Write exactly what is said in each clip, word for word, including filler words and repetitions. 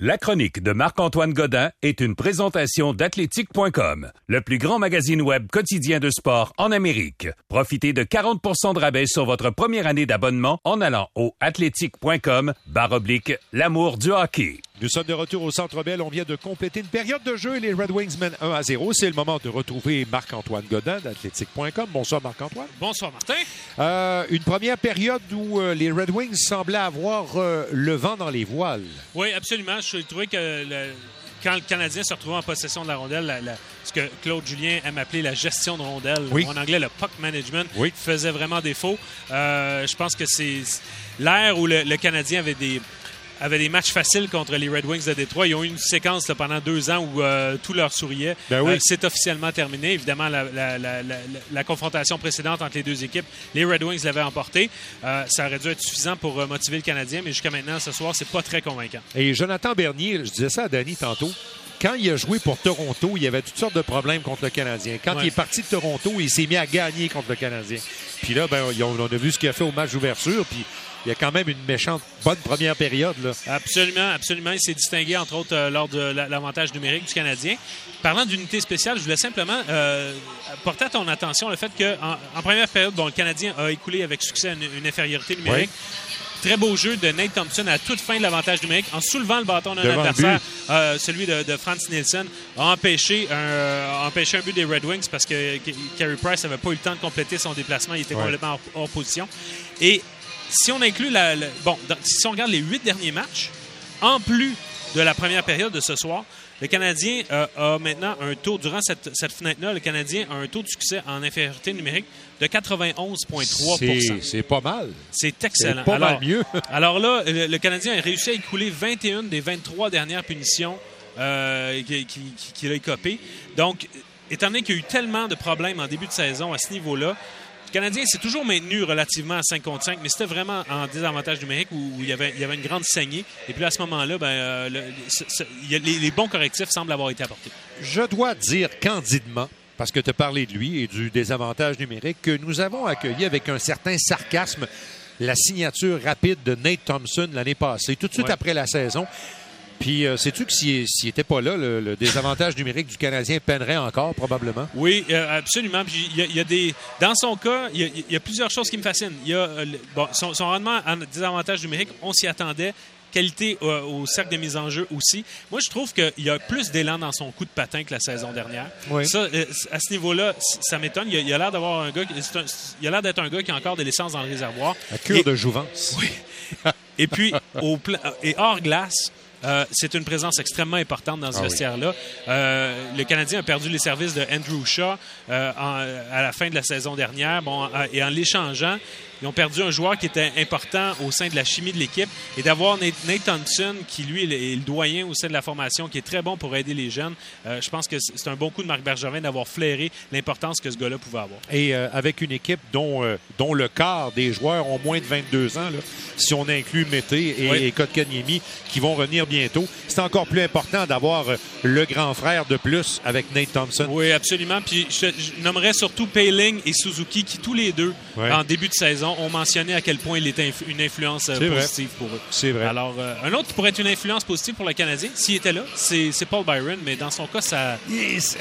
La chronique de Marc-Antoine Godin est une présentation d'athlétique point com, le plus grand magazine web quotidien de sport en Amérique. Profitez de quarante pour cent de rabais sur votre première année d'abonnement en allant au athlétique point com barre oblique l'amour du hockey. Nous sommes de retour au Centre Bell. On vient de compléter une période de jeu et les Red Wings mènent un à zéro. C'est le moment de retrouver Marc-Antoine Godin d'athlétique point com. Bonsoir Marc-Antoine. Bonsoir Martin. Euh, une première période où euh, les Red Wings semblaient avoir euh, le vent dans les voiles. Oui, absolument. Je trouvais que le, quand le Canadien se retrouvait en possession de la rondelle, la, la, ce que Claude Julien aime appeler la gestion de rondelle, oui. en anglais le puck management, oui. faisait vraiment défaut. Euh, je pense que c'est l'ère où le, le Canadien avait des... avaient des matchs faciles contre les Red Wings de Détroit. Ils ont eu une séquence là, pendant deux ans où euh, tout leur souriait. Ben oui. euh, c'est officiellement terminé. Évidemment, la, la, la, la, la confrontation précédente entre les deux équipes, les Red Wings l'avaient emporté. Euh, ça aurait dû être suffisant pour euh, motiver le Canadien, mais jusqu'à maintenant, ce soir, c'est pas très convaincant. Et Jonathan Bernier, je disais ça à Danny tantôt, quand il a joué pour Toronto, il y avait toutes sortes de problèmes contre le Canadien. Quand ouais. il est parti de Toronto, il s'est mis à gagner contre le Canadien. Puis là, ben, on a vu ce qu'il a fait au match d'ouverture, puis il y a quand même une méchante bonne première période. Là. Absolument, absolument. Il s'est distingué, entre autres, euh, lors de l'avantage numérique du Canadien. Parlant d'unité spéciale, je voulais simplement euh, porter à ton attention le fait qu'en en première période, bon, le Canadien a écoulé avec succès une, une infériorité numérique. Oui. Très beau jeu de Nate Thompson à la toute fin de l'avantage numérique en soulevant le bâton d'un adversaire, euh, celui de, de Frans Nielsen, a empêché un, euh, empêché un but des Red Wings parce que Carey Price n'avait pas eu le temps de compléter son déplacement. Il était ouais. complètement hors, hors position. Et si on inclut la, la bon, dans, si on regarde les huit derniers matchs, en plus de la première période de ce soir, le Canadien euh, a maintenant un taux, durant cette, cette fenêtre-là, le Canadien a un taux de succès en infériorité numérique de quatre-vingt-onze virgule trois pour cent. C'est, c'est pas mal. C'est excellent. C'est pas alors, mal mieux. alors là, le, le Canadien a réussi à écouler vingt et une des vingt-trois dernières punitions euh, qu'il qui, qui, qui a écopées. Donc, étant donné qu'il y a eu tellement de problèmes en début de saison à ce niveau-là, le Canadien s'est toujours maintenu relativement à cinq contre cinq, mais c'était vraiment en désavantage numérique où, où il, y avait, il y avait une grande saignée. Et puis à ce moment-là, ben, euh, le, ce, ce, les, les bons correctifs semblent avoir été apportés. Je dois dire candidement, parce que tu as parlé de lui et du désavantage numérique, que nous avons accueilli avec un certain sarcasme la signature rapide de Nate Thompson l'année passée, tout de suite ouais. après la saison. Puis, euh, sais-tu que s'il n'était pas là, le, le désavantage numérique du Canadien peinerait encore, probablement? Oui, euh, absolument. Puis, il y a, il y a des... Dans son cas, il y a, il y a plusieurs choses qui me fascinent. Il y a, euh, bon, son, son rendement en désavantage numérique, on s'y attendait. Qualité euh, au cercle de mise en jeu aussi. Moi, je trouve qu'il y a plus d'élan dans son coup de patin que la saison dernière. Oui. Ça, euh, à ce niveau-là, ça m'étonne. Il a, il a l'air d'avoir un gars... Un, il a l'air d'être un gars qui a encore de l'essence dans le réservoir. La cure et, de jouvence. Oui. Et puis, au pla- et hors glace... Euh, c'est une présence extrêmement importante dans ce ah vestiaire-là. Oui. Euh, le Canadien a perdu les services de Andrew Shaw euh, en, à la fin de la saison dernière. Bon, et en l'échangeant, ils ont perdu un joueur qui était important au sein de la chimie de l'équipe. Et d'avoir Nate, Nate Thompson, qui lui est le doyen au sein de la formation, qui est très bon pour aider les jeunes, euh, je pense que c'est un bon coup de Marc Bergevin d'avoir flairé l'importance que ce gars-là pouvait avoir. Et euh, avec une équipe dont, euh, dont le quart des joueurs ont moins de vingt-deux ans, là, si on inclut Mété et, oui. et Kotkaniemi, qui vont revenir bientôt, c'est encore plus important d'avoir euh, le grand frère de plus avec Nate Thompson. Oui, absolument. Puis je, je nommerais surtout Poehling et Suzuki, qui tous les deux, oui. en début de saison, ont mentionné à quel point il était inf- une influence euh, positive vrai. pour eux. C'est vrai. Alors, euh, un autre qui pourrait être une influence positive pour le Canadien, s'il était là, c'est, c'est Paul Byron, mais dans son cas, ça... Yes.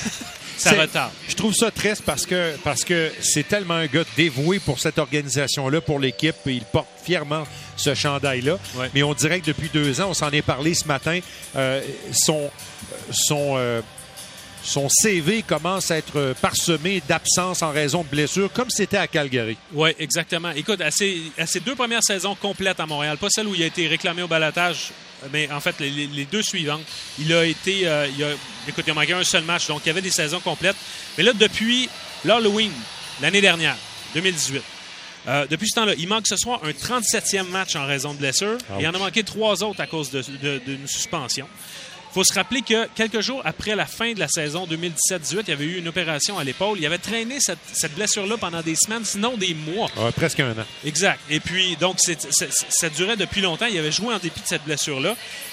Ça c'est, retarde. Je trouve ça triste parce que, parce que c'est tellement un gars dévoué pour cette organisation-là, pour l'équipe, et il porte fièrement ce chandail-là. Ouais. Mais on dirait que depuis deux ans, on s'en est parlé ce matin, euh, son... son euh, Son C V commence à être parsemé d'absences en raison de blessures, comme c'était à Calgary. Oui, exactement. Écoute, à ses, à ses deux premières saisons complètes à Montréal, pas celle où il a été réclamé au balotage, mais en fait, les, les deux suivantes, il a été... Euh, il a, écoute, il a manqué un seul match, donc il y avait des saisons complètes. Mais là, depuis l'Halloween, l'année dernière, deux mille dix-huit, euh, depuis ce temps-là, il manque ce soir un trente-septième match en raison de blessure. Oh. Et il en a manqué trois autres à cause de, de, d'une suspension. Il faut se rappeler que quelques jours après la fin de la saison deux mille dix-sept dix-huit, il y avait eu une opération à l'épaule. Il avait traîné cette, cette blessure-là pendant des semaines, sinon des mois. Ouais, presque un an. Exact. Et puis, donc, c'est, c'est, ça durait depuis longtemps. Il avait joué en dépit de cette blessure-là.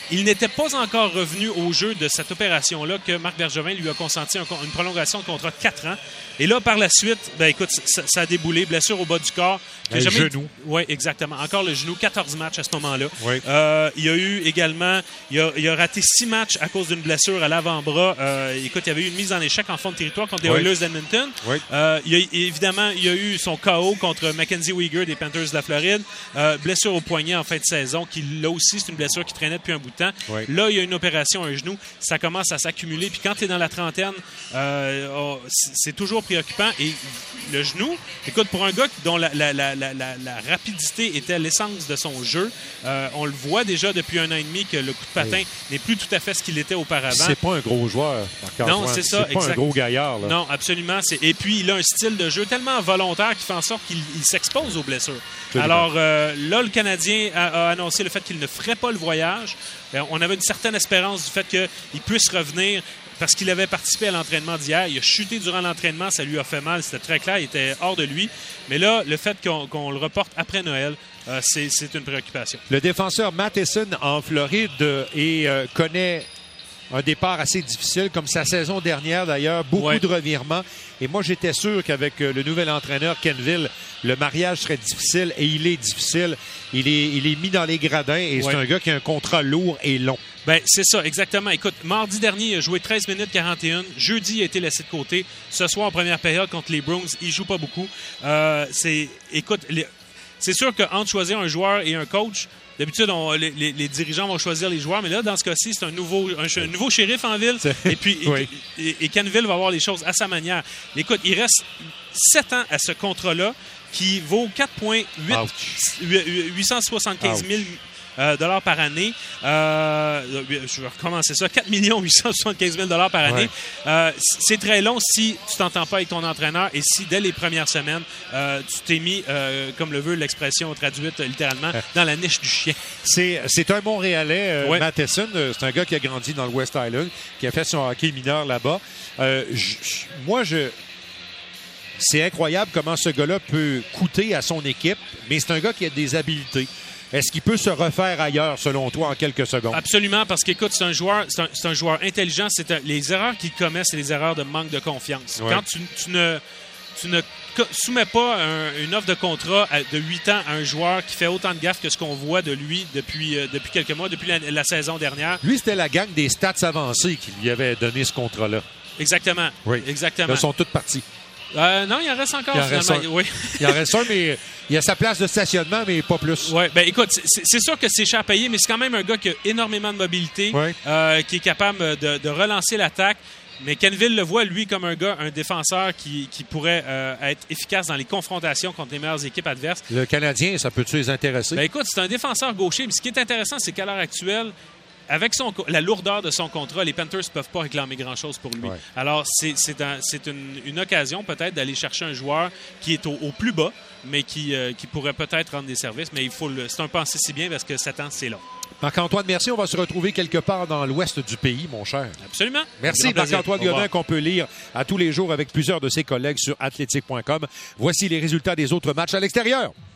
il n'était pas encore revenu au jeu de cette opération-là que Marc Bergevin lui a consenti un, une prolongation de contrat de quatre ans. Et là, par la suite, ben écoute, ça, ça a déboulé, blessure au bas du corps. Le jamais... genou. Oui, exactement. Encore le genou, quatorze matchs à ce moment-là. Oui. Euh, il y a eu également, il a, il a raté six matchs à cause d'une blessure à l'avant-bras. Euh, écoute, il y avait eu une mise en échec en fond de territoire contre les oui. Oilers d'Edmonton. Oui. Euh, il y a, évidemment, il y a eu son K O contre Mackenzie Weegar des Panthers de la Floride. Euh, blessure au poignet en fin de saison, qui là aussi, c'est une blessure qui traînait depuis un bout de temps. Oui. Là, il y a une opération à un genou. Ça commence à s'accumuler. Puis quand tu es dans la trentaine, euh, oh, c'est toujours préoccupant. Et le genou, écoute, pour un gars dont la, la, la, la, la, la rapidité était l'essence de son jeu, euh, on le voit déjà depuis un an et demi que le coup de patin oui. n'est plus tout à fait ce qu'il était auparavant. C'est pas un gros joueur, non, c'est ça. C'est pas exact. Un gros gaillard. Là. Non, absolument. Et puis, il a un style de jeu tellement volontaire qui fait en sorte qu'il s'expose aux blessures. Absolument. Alors, euh, là, le Canadien a, a annoncé le fait qu'il ne ferait pas le voyage. Bien, on avait une certaine espérance du fait qu'il puisse revenir parce qu'il avait participé à l'entraînement d'hier. Il a chuté durant l'entraînement, ça lui a fait mal, c'était très clair, il était hors de lui. Mais là, le fait qu'on qu'on le reporte après Noël, euh, c'est une préoccupation. Le défenseur Matheson en Floride euh, et, euh, connaît un départ assez difficile, comme sa saison dernière d'ailleurs, beaucoup ouais. de revirements. Et moi, j'étais sûr qu'avec euh, le nouvel entraîneur Kenville, le mariage serait difficile et il est difficile. Il est, il est mis dans les gradins et ouais. c'est un gars qui a un contrat lourd et long. Ben c'est ça, exactement. Écoute, mardi dernier, il a joué treize minutes quarante et un. Jeudi, il a été laissé de côté. Ce soir, en première période, contre les Bruins, il joue pas beaucoup. Euh, c'est, écoute, les, c'est sûr qu'entre choisir un joueur et un coach, d'habitude, on, les, les, les dirigeants vont choisir les joueurs, mais là, dans ce cas-ci, c'est un nouveau, un, un nouveau shérif en ville. Et puis, oui. et, et, et Kenville va voir les choses à sa manière. Écoute, il reste sept ans à ce contrat-là qui vaut quatre virgule huit cent soixante-quinze mille Euh, dollars par année. Euh, je vais recommencer ça. quatre millions huit cent soixante-quinze mille dollars par année. Ouais. Euh, c'est très long si tu t'entends pas avec ton entraîneur et si dès les premières semaines, euh, tu t'es mis, euh, comme le veut l'expression traduite littéralement, dans la niche du chien. C'est un Montréalais, euh, ouais. Matheson. C'est un gars qui a grandi dans le West Island, qui a fait son hockey mineur là-bas. Euh, moi, je... C'est incroyable comment ce gars-là peut coûter à son équipe, mais c'est un gars qui a des habiletés. Est-ce qu'il peut se refaire ailleurs, selon toi, en quelques secondes? Absolument, parce qu'écoute, c'est un joueur, c'est un, c'est un joueur intelligent. C'est un, les erreurs qu'il commet, c'est les erreurs de manque de confiance. Ouais. Quand tu, tu ne, tu ne soumets pas un, une offre de contrat à, de huit ans à un joueur qui fait autant de gaffes que ce qu'on voit de lui depuis, euh, depuis quelques mois, depuis la, la saison dernière. Lui, c'était la gang des stats avancés qui lui avait donné ce contrat-là. Exactement. Oui. Exactement. Là, ils sont toutes parties. Euh, non, il en reste encore, il en finalement. Reste oui. Il en reste un, mais il a sa place de stationnement, mais pas plus. Oui, bien écoute, c'est sûr que c'est cher à payer, mais c'est quand même un gars qui a énormément de mobilité, oui. euh, qui est capable de, de relancer l'attaque. Mais Kenville le voit, lui, comme un gars, un défenseur qui, qui pourrait euh, être efficace dans les confrontations contre les meilleures équipes adverses. Le Canadien, ça peut-tu les intéresser? Ben écoute, c'est un défenseur gaucher, mais ce qui est intéressant, c'est qu'à l'heure actuelle, avec son, la lourdeur de son contrat, les Panthers ne peuvent pas réclamer grand-chose pour lui. Ouais. Alors, c'est une, une occasion peut-être d'aller chercher un joueur qui est au, au plus bas, mais qui, euh, qui pourrait peut-être rendre des services. Mais il faut c'est un penser si bien parce que sept ans, c'est long. Marc-Antoine, merci. On va se retrouver quelque part dans l'ouest du pays, mon cher. Absolument. Merci, Marc-Antoine Godin, qu'on peut lire à tous les jours avec plusieurs de ses collègues sur athletic point com. Voici les résultats des autres matchs à l'extérieur.